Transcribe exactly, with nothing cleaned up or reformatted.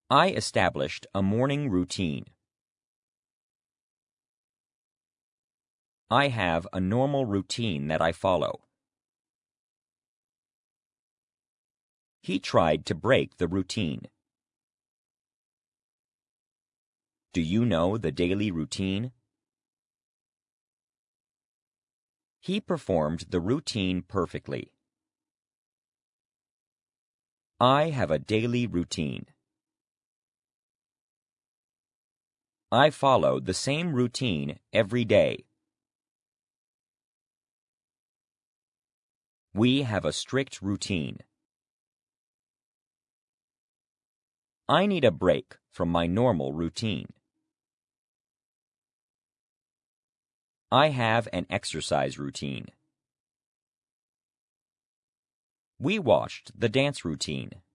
I established a morning routine. I have a normal routine that I follow. He tried to break the routine. Do you know the daily routine? He performed the routine perfectly. I have a daily routine. I follow the same routine every day. We have a strict routine. I need a break from my normal routine. I have an exercise routine. We watched the dance routine.